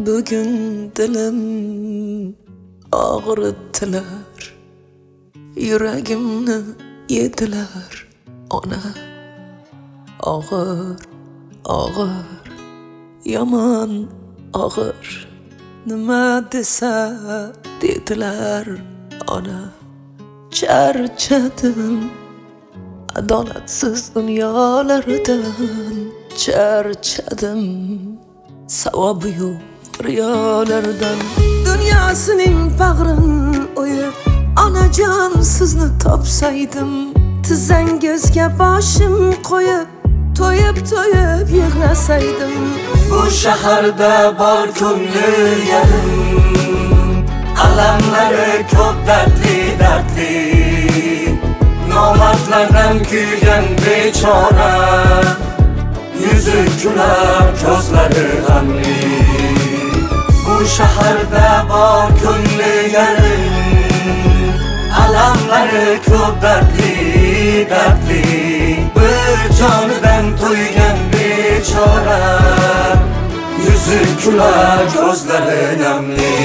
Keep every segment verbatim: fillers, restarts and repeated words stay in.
Bugün dilim ağrıttılar, yüreğimni yediler ona. Ağır, ağır, yaman ağır, nima desa dediler ona. Charchadim adolatsiz dunyolardan, charchadim savobi yo'q riyolardan. Dunyosining bag'rin o'yib onajon sizni topsaydim, tizzangizga boshim qo'yib to'yib to'yib yig'lasaydim. Bu shaharda bor ko'ngli yarim, alamlari ko'p dardli dardli, nomardlardan kuygan bechora, yüzü güler gözleri g'amli. Bu shaharda bor ko'ngli yarim, alamlari ko'p dardli dardli, bir jonidan to'ygan bechora, yüzü güler gözleri namli.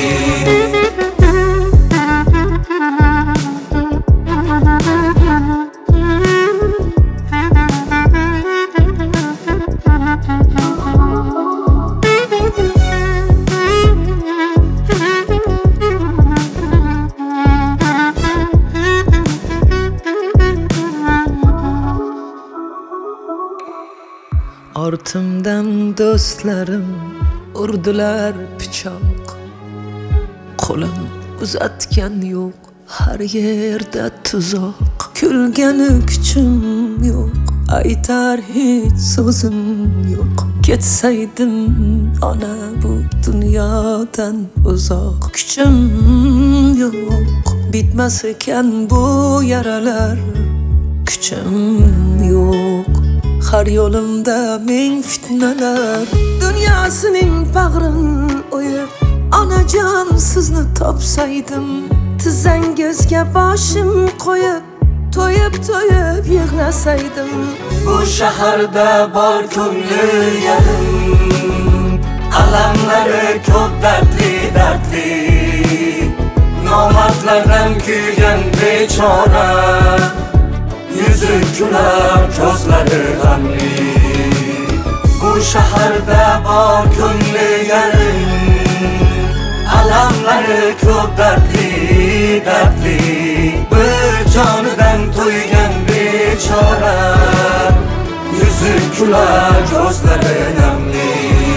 Ortimdan do'stlarim urdilar pichoq, qo'lim uzatgan yo'q, har yerda tuzoq. Kulgani kuchim yo'q, aytar hech so'zim yo'q. Ketsaydim ona bu dunyodan uzoq. Kuchim yo'q, bitmas ekan bu yaralar. Kuchim yo'q, har yo'limda ming fitnalar. Dunyosining bag'rin o'yib onajon sizni topsaydim, tizzangizga boshim qo'yib to'yib to'yib yig'lasaydim. Bu shaharda bor ko'ngli yarim, alamlari ko'p dardli dardli, nomardlardan kuygan bechora, yüzü güler gözleri g'amli. Bu shaharda bor ko'ngli yarim, alamlari ko'p dardli dardli, bir jonidan to'ygan bechora, yüzü güler gözleri namli.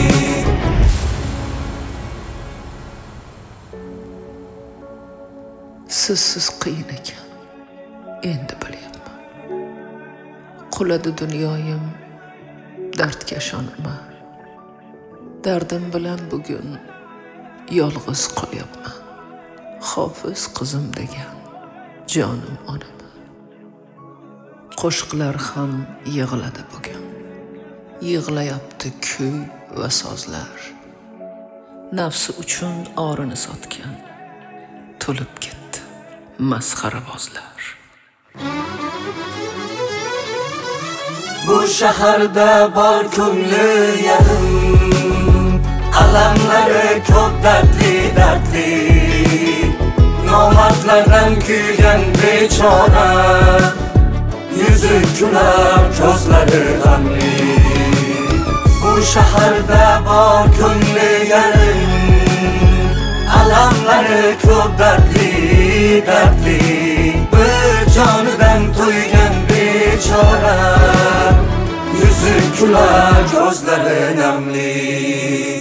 Sizsiz qiyin ekan, endi bilyapman. Quladi dunyoyim dardga shonaman. Dardim bilan bugun yolg'iz qolyapman. Hofiz qizim degan jonim onaman. Qo'shiqlar ham yig'ladi bugun, yig'layapti kuy va sozlar. Nafsi uchun orini sotgan to'lib ketdi masxarabozlar. Bu shaharda bor ko'ngli yarim, alamlari ko'p dardli dardli, nomardlardan kuygan bechora, yüzü güler gözleri g'amli. Bu shaharda bor ko'ngli yarim, alamlari ko'p dardli dardli, bir jonidan to'ygan bechora, yüzü güler gözleri namli.